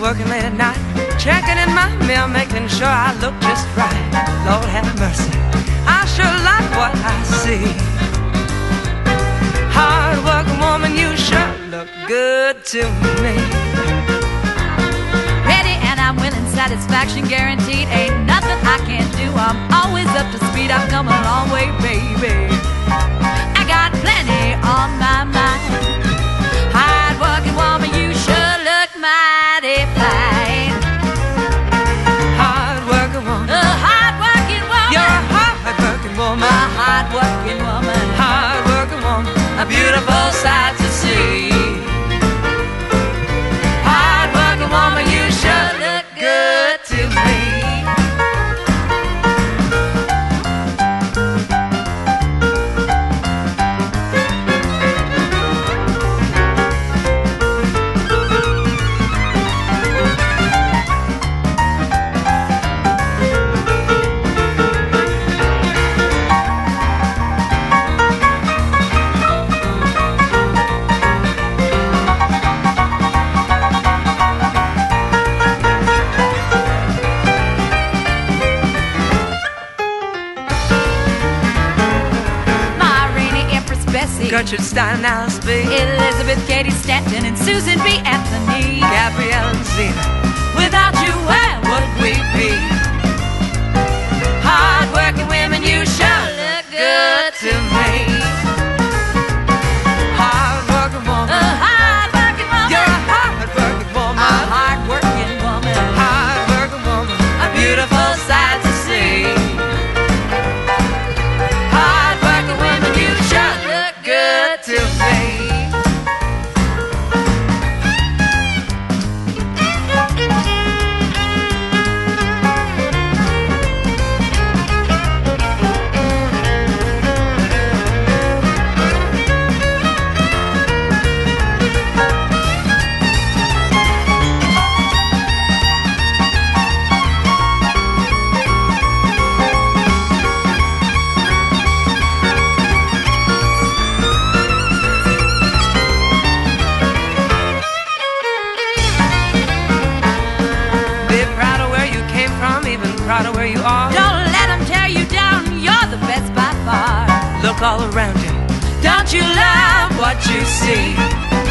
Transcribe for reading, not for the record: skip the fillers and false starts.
working late at night, checking in my mail, making sure I look just right. Lord have mercy, I sure like what I see. Hard-working woman, you sure look good to me. Ready and I'm willing, satisfaction guaranteed. Ain't nothing I can't do, I'm always up to speed. I've come a long way, baby. I got plenty on my mind. Hard-working woman, you sure look mighty fine. Hard-working woman, A hard-working woman. you're a hard-working woman. A hard-working woman. Hard-working woman, A beautiful sight to see. Hard-working woman, you sure look good to me. Gertrude Stein, Alice B, Elizabeth Cady Stanton, and Susan B. Anthony. Gabrielle and Zena. Without you, where would we be? Hard-working women, you sure look good to me. Hard-working woman, A hard-working woman. you're a hard-working woman. A hard-working woman. Hard-working woman, A beautiful sight to see. Hard-working women, you sure look good to me. be proud of where you came from, even proud of where you are. Don't let them tear you down, you're the best by far. Look all around you, Don't you love what you see?